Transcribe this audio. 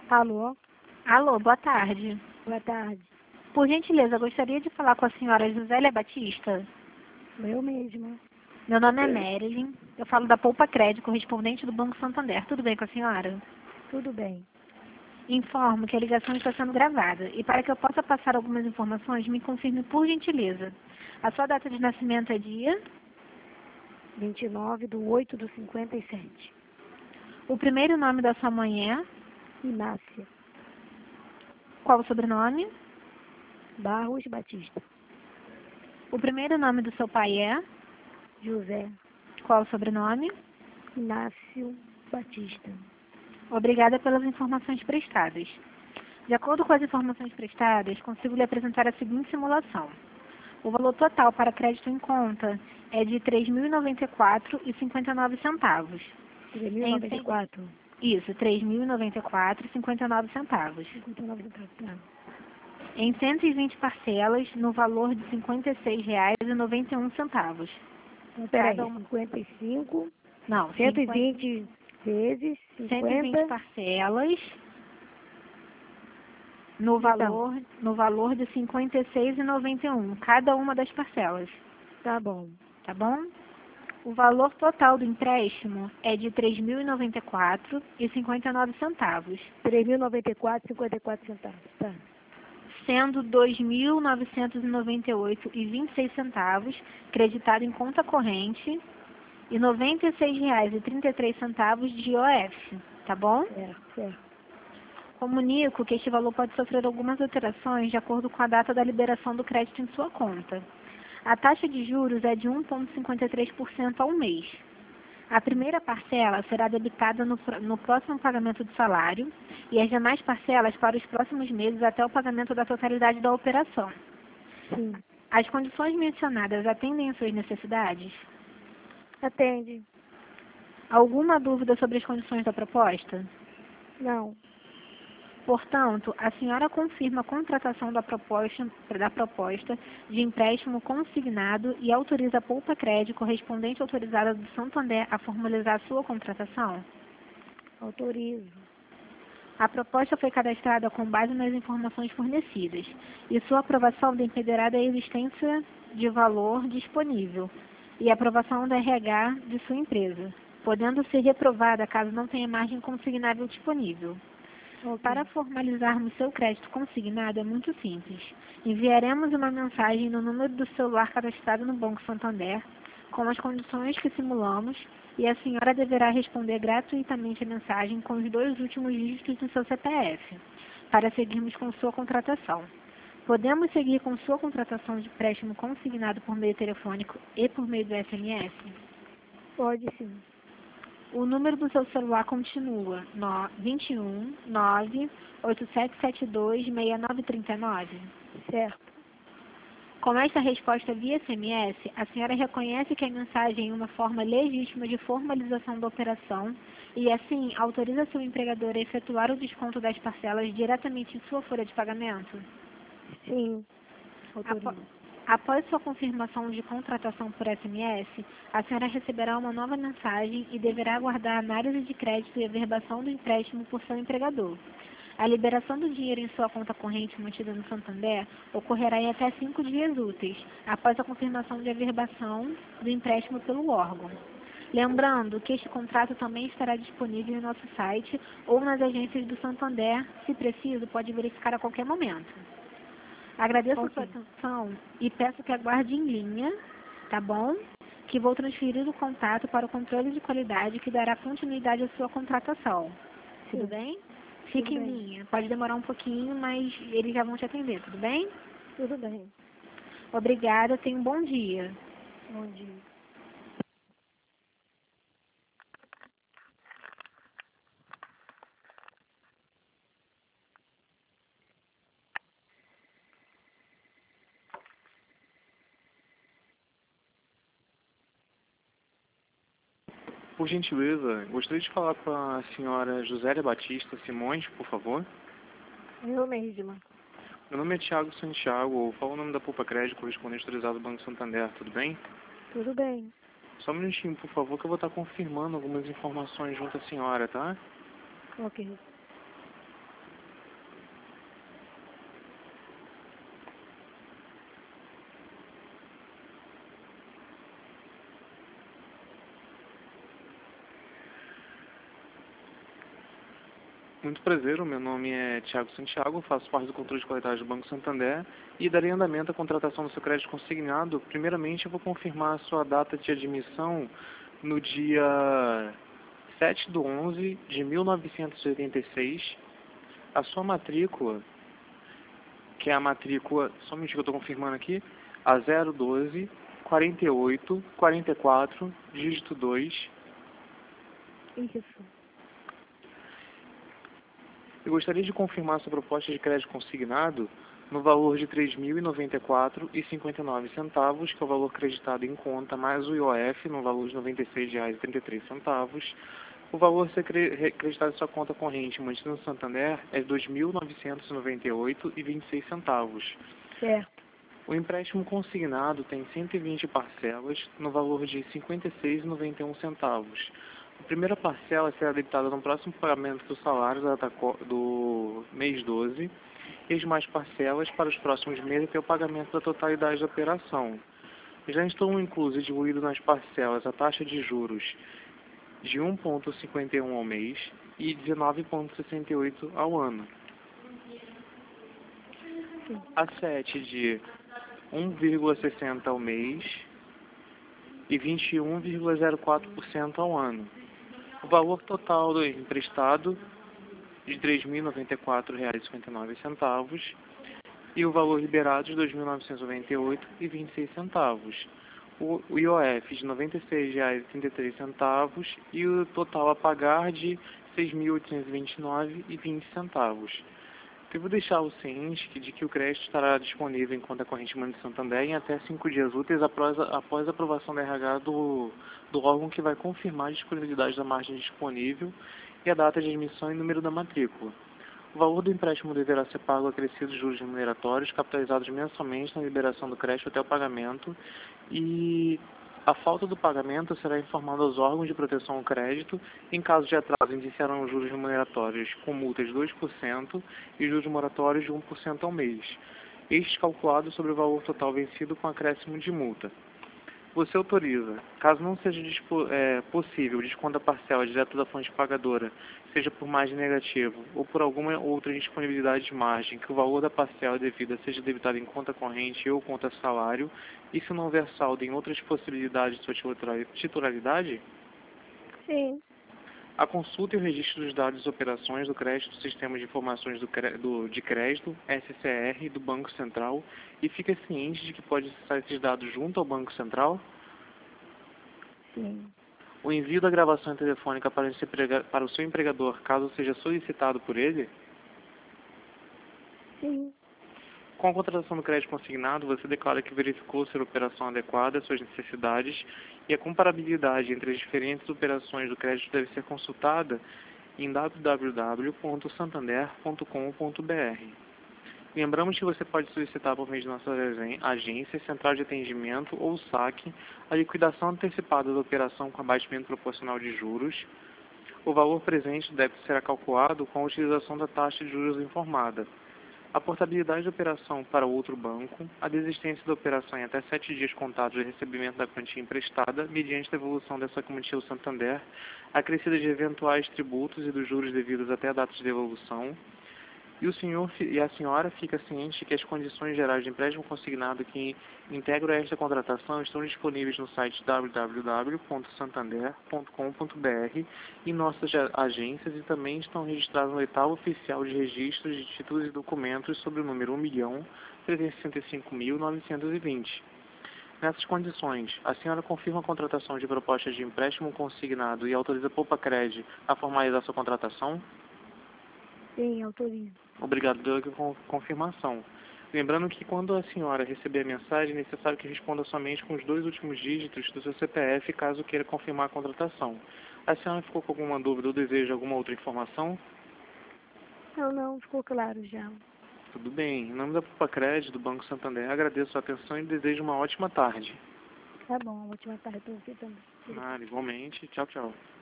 Alô, Alô, boa tarde. boa tarde. Por gentileza, gostaria de falar com a senhora Josélia Batista. Eu mesma. Meu nome é Marilyn. Eu falo da Poupa Crédito, correspondente do Banco Santander. Tudo bem com a senhora? Tudo bem. Informo que a ligação está sendo gravada. E para que eu possa passar algumas informações, me confirme por gentileza. A sua data de nascimento é dia? 29/8/57. O primeiro nome da sua mãe é? Inácia Qual o sobrenome? Barros Batista. O primeiro nome do seu pai é? José Qual o sobrenome? Inácio Batista. Obrigada pelas informações prestadas. De acordo com as informações prestadas, consigo lhe apresentar a seguinte simulação. O valor total para crédito em conta é de R$ 3.094,59. 3.094. Isso, R$ 3.094,59. 59 centavos. Tá. Em 120 parcelas, no valor de R$ 56,91. Então, peraí, Cada uma- 55, Não, 120 vezes 120 50. parcelas no Então. valor de R$ 56,91, cada uma das parcelas, Tá bom. tá bom? O valor total do empréstimo é de R$ 3.094,59, 3.094,54 centavos. Tá. sendo R$ 2.998,26 creditado em conta corrente e R$ 96,33 de IOF, tá bom? Certo. Comunico que este valor pode sofrer algumas alterações de acordo com a data da liberação do crédito em sua conta. A taxa de juros é de 1,53% ao mês. A primeira parcela será debitada no próximo pagamento do salário e as demais parcelas para os próximos meses até o pagamento da totalidade da operação. Sim. As condições mencionadas atendem às suas necessidades? Atende. Alguma dúvida sobre as condições da proposta? Não. Portanto, a senhora confirma a contratação da proposta de empréstimo consignado e autoriza a Poupa Crédito correspondente autorizada do Santander a formalizar sua contratação? Autorizo. A proposta foi cadastrada com base nas informações fornecidas e sua aprovação dependerá da existência de valor disponível e aprovação da RH de sua empresa, podendo ser reprovada caso não tenha margem consignável disponível. Ok. Para formalizarmos seu crédito consignado é muito simples. Enviaremos uma mensagem no número do celular cadastrado no Banco Santander, com as condições que simulamos, e a senhora deverá responder gratuitamente a mensagem com os 2 últimos dígitos do seu CPF, para seguirmos com sua contratação. Podemos seguir com sua contratação de empréstimo consignado por meio telefônico e por meio do SMS? Pode sim. O número do seu celular continua 21 98772 6939. Certo. Com esta resposta via SMS, a senhora reconhece que a mensagem é uma forma legítima de formalização da operação e, assim, autoriza seu empregador a efetuar o desconto das parcelas diretamente em sua folha de pagamento? Sim. Autorizo. Após sua confirmação de contratação por SMS, a senhora receberá uma nova mensagem e deverá aguardar a análise de crédito e averbação do empréstimo por seu empregador. A liberação do dinheiro em sua conta corrente mantida no Santander ocorrerá em até 5 dias úteis, após a confirmação de averbação do empréstimo pelo órgão. Lembrando que este contrato também estará disponível em nosso site ou nas agências do Santander, se preciso, pode verificar a qualquer momento. Agradeço a sua atenção e peço que aguarde em linha, tá bom? Que vou transferir o contato para o controle de qualidade que dará continuidade à sua contratação. Tudo Sim. bem? Fique em linha. Pode demorar um pouquinho, mas eles já vão te atender, tudo bem? Tudo bem. Obrigada, tenha um bom dia. Bom dia. Por gentileza, gostaria de falar com a senhora Josélia Batista Simões, por favor. Eu mesma. Meu nome é Thiago Santiago, eu falo o nome da Poupa Crédito, correspondente autorizado do Banco Santander, tudo bem? Tudo bem. Só um minutinho, por favor, que eu vou estar confirmando algumas informações junto à senhora, tá? Ok. Muito prazer, o meu nome é Thiago Santiago, faço parte do controle de qualidade do Banco Santander e darei andamento à contratação do seu crédito consignado. Primeiramente, eu vou confirmar a sua data de admissão no dia 7/11 de 1986. A sua matrícula, que é a matrícula, só um minutinho que eu estou confirmando aqui, a 012 48 44, dígito 2. Isso. Eu gostaria de confirmar sua proposta de crédito consignado no valor de R$ 3.094,59, que é o valor creditado em conta, mais o IOF, no valor de R$ 96,33. O valor a ser creditado em sua conta corrente mantida no Santander é R$ 2.998,26. Certo. O empréstimo consignado tem 120 parcelas, no valor de R$ 56,91. A primeira parcela será debitada no próximo pagamento do salário do mês 12 e as demais parcelas para os próximos meses até o pagamento da totalidade da operação. Já estão inclusos e diluídos nas parcelas a taxa de juros de 1,51 ao mês e 19,68 ao ano. A 7 de 1,60 ao mês e 21,04% ao ano. O valor total do emprestado de R$ 3.094,59 e o valor liberado de R$ 2.998,26. O IOF de R$ 96,33 e o total a pagar de R$ 6.829,20. Devo deixar o ciente de que o crédito estará disponível em conta corrente Banco Santander em até 5 dias úteis após a aprovação da RH do órgão que vai confirmar a disponibilidade da margem disponível e a data de admissão e número da matrícula. O valor do empréstimo deverá ser pago acrescidos de juros remuneratórios, capitalizados mensalmente na liberação do crédito até o pagamento, e a falta do pagamento será informada aos órgãos de proteção ao crédito. Em caso de atraso, iniciarão os juros remuneratórios com multa de 2% e juros moratórios de 1% ao mês, estes calculados sobre o valor total vencido com acréscimo de multa. Você autoriza, caso não seja possível, desconto da parcela direto da fonte pagadora, seja por margem negativa ou por alguma outra indisponibilidade de margem, que o valor da parcela devida seja debitado em conta corrente ou conta salário, e se não houver saldo em outras possibilidades de sua titularidade? Sim. A consulta e o registro dos dados e operações do crédito do Sistema de Informações de Crédito, SCR, do Banco Central, e fica ciente de que pode acessar esses dados junto ao Banco Central? Sim. O envio da gravação telefônica para o seu empregador, caso seja solicitado por ele? Sim. Com a contratação do crédito consignado, você declara que verificou ser a operação adequada às suas necessidades e a comparabilidade entre as diferentes operações do crédito deve ser consultada em www.santander.com.br. Lembramos que você pode solicitar por meio de nossa agência, central de atendimento ou saque a liquidação antecipada da operação com abatimento proporcional de juros. O valor presente do débito será calculado com a utilização da taxa de juros informada. A portabilidade da operação para outro banco, a desistência da operação em até 7 dias contados de recebimento da quantia emprestada, mediante a devolução dessa quantia ao Santander, acrescida de eventuais tributos e dos juros devidos até a data de devolução. E o senhor e a senhora fica ciente que as condições gerais de empréstimo consignado que integram esta contratação estão disponíveis no site www.santander.com.br e nossas agências, e também estão registradas no edital oficial de registros de títulos e documentos sob o número 1.365.920. Nessas condições, a senhora confirma a contratação de propostas de empréstimo consignado e autoriza a Poupa-Cred a formalizar sua contratação? Sim, autorizo. Obrigado pela confirmação. Lembrando que quando a senhora receber a mensagem, é necessário que responda somente com os 2 últimos dígitos do seu CPF, caso queira confirmar a contratação. A senhora ficou com alguma dúvida ou deseja alguma outra informação? Não, ficou claro já. Tudo bem. Em nome da Poupa-Cred, do Banco Santander, agradeço a atenção e desejo uma ótima tarde. Tá bom, ótima tarde pra você também. Igualmente. Tchau, tchau.